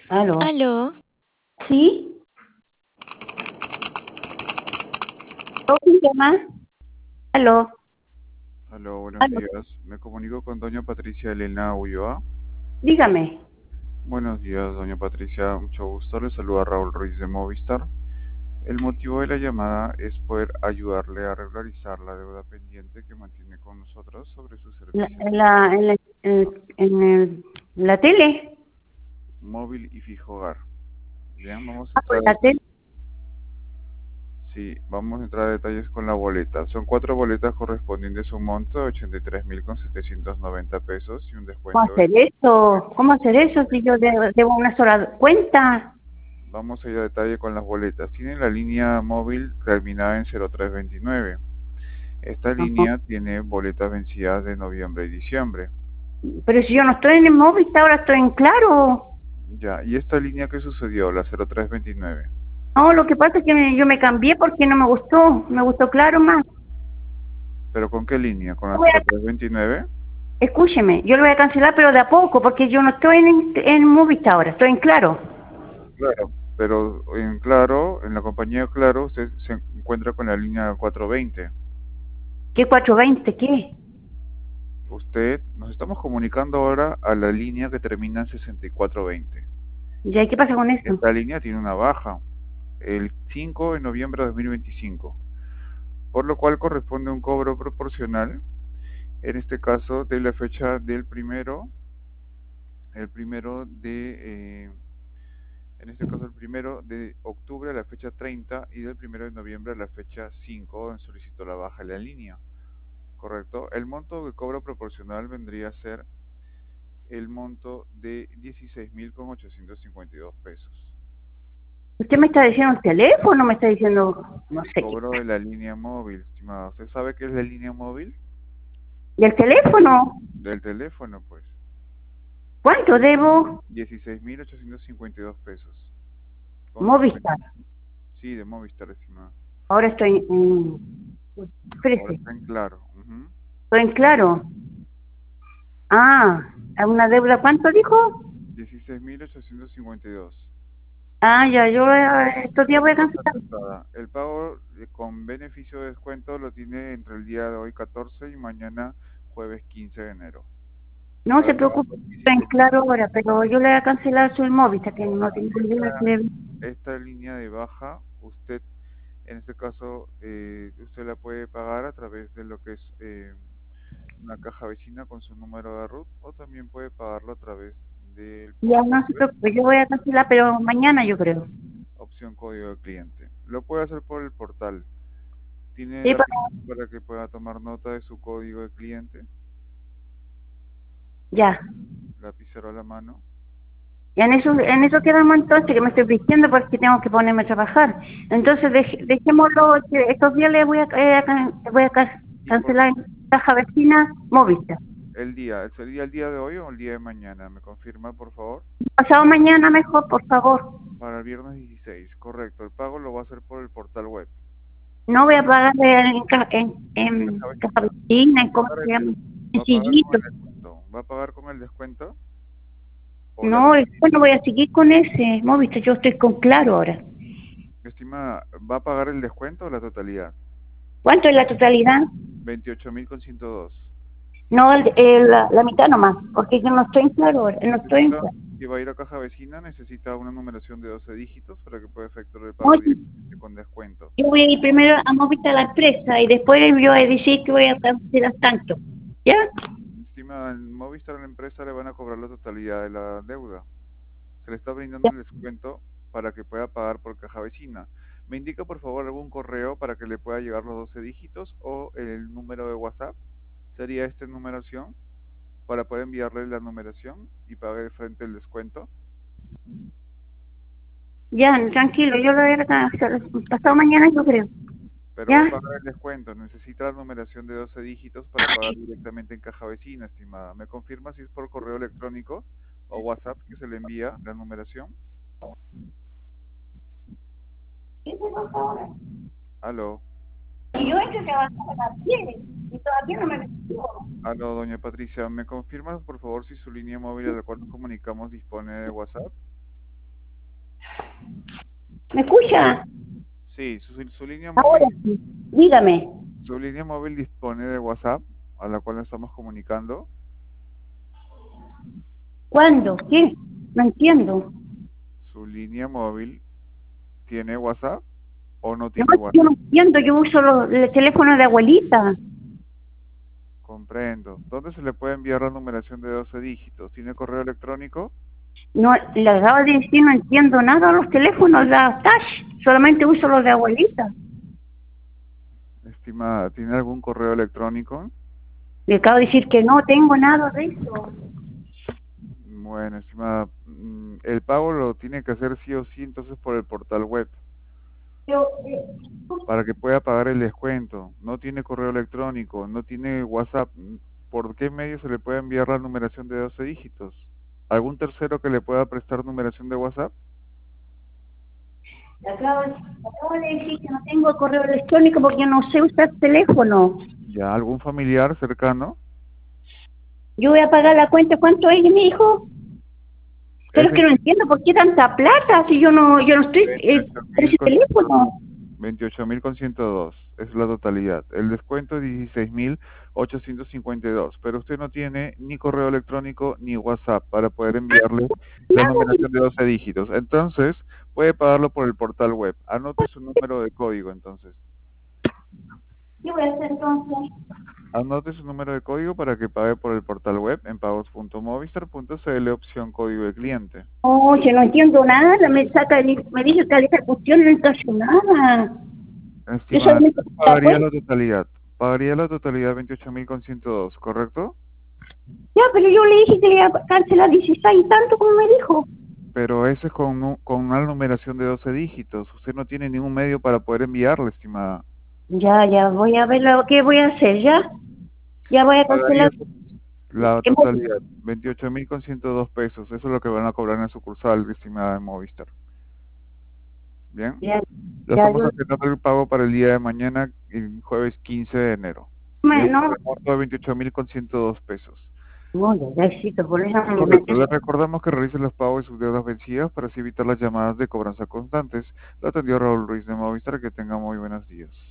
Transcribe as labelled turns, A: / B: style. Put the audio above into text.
A: ¿Aló?
B: Aló,
A: ¿Sí? ¿Quién llama? ¿Aló?
B: aló, buenos
A: ¿Aló?
B: días. Me comunico con doña Patricia Elena Ulloa.
A: Dígame.
B: Buenos días, doña Patricia. Mucho gusto. Le saluda Raúl Ruiz de Movistar. El motivo de la llamada es poder ayudarle a regularizar la deuda pendiente que mantiene con nosotros sobre sus
A: La-
B: servicios
A: en la, en la, la tele.
B: móvil y fijo hogar. Bien, vamos a
A: Ah, por
B: entrar,
A: la tele.
B: sí, vamos a entrar a detalles con la boleta. Son cuatro boletas correspondientes a un monto de 83.790 pesos y un
A: ¿Cómo
B: descuento.
A: hacer eso? ¿Cómo hacer eso si yo debo una sola cuenta?
B: Vamos a ir a detalle con las boletas. Tiene la línea móvil terminada en 0329. Esta
A: Ajá.
B: línea tiene boletas vencidas de noviembre y diciembre.
A: Pero si yo no estoy en el móvil, ahora estoy en Claro.
B: Ya, ¿y esta línea qué sucedió? La 0329.
A: No, lo que pasa es que yo me cambié porque no me gustó. Me gustó Claro más.
B: ¿Pero con qué línea? ¿Con la
A: Voy a-
B: 0329?
A: Escúcheme, yo lo voy a cancelar, pero de a poco, porque yo no estoy en Movistar ahora, estoy en Claro.
B: Claro. Pero en Claro, en la compañía Claro, usted se encuentra con la línea 420.
A: ¿Qué 420? ¿Qué?
B: Usted, nos estamos comunicando ahora a la línea que termina en 6420.
A: ¿Ya qué pasa con eso?
B: Esta línea tiene una baja, el 5 de noviembre de 2025. Por lo cual corresponde un cobro proporcional, en este caso de la fecha del primero en este caso el primero de octubre a la fecha 30 y del primero de noviembre a la fecha 5, donde solicitó la baja de la línea, ¿correcto? El monto de cobro proporcional vendría a ser el monto de 16.852 pesos.
A: ¿Usted me está diciendo el teléfono? ¿Me está diciendo no
B: El
A: sé qué?
B: cobro de la línea móvil, estimada. ¿Usted sabe qué es la línea móvil?
A: ¿Y el teléfono?
B: Del teléfono, pues.
A: ¿Cuánto debo?
B: 16.852 pesos. Con 50.
A: Movistar.
B: Sí, de Movistar, estimada.
A: Ahora estoy en...
B: Ahora
A: Espérese,
B: está en claro. Ujú.
A: estoy en Claro. Ah, ¿a una deuda cuánto dijo?
B: 16.852.
A: Ah, ya, yo estos días voy a
B: Cuenta
A: cancelar.
B: atrasada. El pago con beneficio de descuento lo tiene entre el día de hoy 14 y mañana jueves 15 de enero.
A: No se
B: Para pagar
A: preocupe,
B: los
A: estoy en
B: 16.
A: Claro ahora, pero yo le voy a cancelar su Movistar, que no
B: Ya,
A: tengo idea que...
B: esta línea de baja, usted, en este caso, usted la puede pagar a través de lo que es una caja vecina con su número de RUT o también puede pagarlo a través del
A: Ya
B: portal
A: no se
B: web,
A: preocupe, yo voy a cancelar, pero mañana yo creo.
B: opción código de cliente. Lo puede hacer por el portal. Tiene
A: Sí,
B: lápiz para que pueda tomar nota de su código de cliente,
A: ya.
B: lapicero a la mano.
A: Y en eso quedamos entonces, que me estoy vistiendo porque tengo que ponerme a trabajar. Entonces dejémoslo, que estos días le voy a
B: Y por
A: cancelar en caja vecina Movistar.
B: el día, ¿sería el día de hoy o el día de mañana? ¿Me confirma, por favor?
A: Pasado mañana mejor, por favor.
B: Para el viernes 16, correcto. El pago lo va a hacer por el portal web.
A: No voy a pagar en
B: Caja
A: caja
B: vecina.
A: vecina,
B: Va a
A: en cómo
B: pagar
A: se llama,
B: va
A: en
B: a pagar con
A: Sillito.
B: el descuento. ¿Va a pagar con el descuento o la
A: No,
B: totalidad?
A: después no voy a seguir con ese Movistar, yo estoy con Claro ahora.
B: Estimada, ¿va a pagar el descuento o la totalidad?
A: ¿Cuánto es la totalidad?
B: 28.102.
A: No, la mitad nomás, porque yo no estoy en Claro ahora, no estoy en
B: Necesita,
A: Claro.
B: si va a ir a caja vecina, necesita una numeración de 12 dígitos para que pueda efectuar el pago
A: Oye,
B: directamente con descuento.
A: yo voy a ir primero a Movistar a la empresa y después yo voy a decir que voy a cancelar tanto. ¿Ya?
B: Estimada, en Movistar a la empresa le van a cobrar la totalidad de la deuda. Se le está brindando
A: Ya.
B: el descuento para que pueda pagar por caja vecina. ¿Me indica por favor algún correo para que le pueda llegar los 12 dígitos o el número de WhatsApp? ¿Sería esta numeración para poder enviarle la numeración y pagar frente el descuento?
A: Ya, tranquilo, yo lo voy a cancelar pasado
B: Es-
A: mañana, yo creo.
B: pero va a
A: ¿Ya?
B: pagar el descuento. Necesita la numeración de 12 dígitos para pagar directamente en caja vecina, estimada. ¿Me confirma si es por correo electrónico o WhatsApp que se le envía la numeración? Aló.
A: Y yo he hecho trabajar a las 10 y todavía no me recibo.
B: Aló, doña Patricia, ¿me confirma por favor si su línea móvil a la cual nos comunicamos dispone de WhatsApp?
A: ¿Me escucha?
B: Sí, su línea
A: Ahora
B: móvil,
A: sí. Dígame.
B: su línea móvil dispone de WhatsApp, a la cual nos estamos comunicando.
A: ¿Cuándo? ¿Qué? No entiendo.
B: Su línea móvil tiene WhatsApp o no
A: No,
B: tiene
A: yo no
B: WhatsApp.
A: entiendo, yo uso el teléfono de abuelita.
B: Comprendo. ¿Dónde se le puede enviar la numeración de 12 dígitos? ¿Tiene correo electrónico?
A: No, le acabo de decir, no entiendo nada de los teléfonos, la touch, solamente uso los de abuelita.
B: Estimada, ¿tiene algún correo electrónico?
A: Le acabo de decir que no tengo nada de eso.
B: Bueno, estimada, el pago lo tiene que hacer sí o sí entonces por el portal web
A: Yo,
B: para que pueda pagar el descuento. No tiene correo electrónico, no tiene WhatsApp. ¿Por qué medio se le puede enviar la numeración de 12 dígitos? ¿Algún tercero que le pueda prestar numeración de WhatsApp?
A: le acabo de decir que no tengo correo electrónico porque yo no sé usar teléfono.
B: ¿Ya algún familiar cercano?
A: Yo voy a pagar la cuenta, ¿cuánto es, mi hijo? Pero
B: Es
A: es que no entiendo por qué tanta plata si yo no estoy
B: veintiocho
A: por
B: mil
A: ese
B: con ciento
A: teléfono.
B: dos. 28.000 con 102 es la totalidad. El descuento es 16.852, pero usted no tiene ni correo electrónico ni WhatsApp para poder enviarle la numeración de 12 dígitos. Entonces, puede pagarlo por el portal web. Anote su número de código entonces.
A: ¿Qué voy a hacer entonces?
B: Anote su número de código para que pague por el portal web en pagos.movistar.cl opción código de cliente.
A: Oye, no entiendo nada, me dice que la ejecución no entonces nada. Yo
B: Estimada,
A: solamente la
B: pagaría
A: cuenta.
B: la totalidad. Pagaría la totalidad 28.000 con 102, ¿correcto?
A: Ya, pero yo le dije que le iba a cancelar 16 tanto como me dijo.
B: Pero ese es con una numeración de 12 dígitos. Usted no tiene ningún medio para poder enviarle, estimada.
A: Ya, voy a ver lo que voy a hacer, ya. Ya voy a
B: Pagaría
A: cancelar.
B: la totalidad, 28.000 con 102 pesos. Eso es lo que van a cobrar en la sucursal, estimada de Movistar. Bien.
A: Ya,
B: Ya
A: ya,
B: estamos haciendo el pago para el día de mañana, el jueves 15 de enero. Bien, por
A: no,
B: el monto de 28.000 con 102 pesos.
A: no, ya, éxito, por eso me
B: Correcto. Le recordamos que realice los pagos de sus deudas vencidas para así evitar las llamadas de cobranza constantes. Lo atendió Raúl Ruiz de Movistar. Que tenga muy buenos días.